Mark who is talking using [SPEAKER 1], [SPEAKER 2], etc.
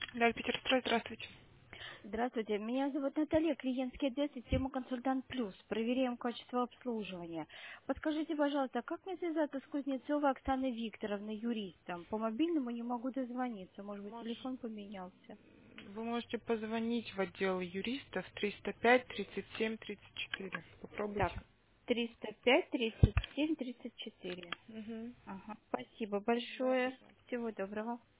[SPEAKER 1] Да, Питерстрой, здравствуйте.
[SPEAKER 2] Здравствуйте, меня зовут Наталья, клиентский отдел системы «Консультант Плюс». Проверяем качество обслуживания. Подскажите, пожалуйста, как мне связаться с Кузнецовой Оксаной Викторовной, юристом? По мобильному не могу дозвониться, может быть, телефон поменялся.
[SPEAKER 1] Вы можете позвонить в отдел юристов 305 37 34.
[SPEAKER 2] Так,
[SPEAKER 1] Попробуйте.
[SPEAKER 2] 305 37 34.
[SPEAKER 1] Угу.
[SPEAKER 2] Ага, спасибо
[SPEAKER 1] Да,
[SPEAKER 2] большое.
[SPEAKER 1] пожалуйста.
[SPEAKER 2] Всего доброго.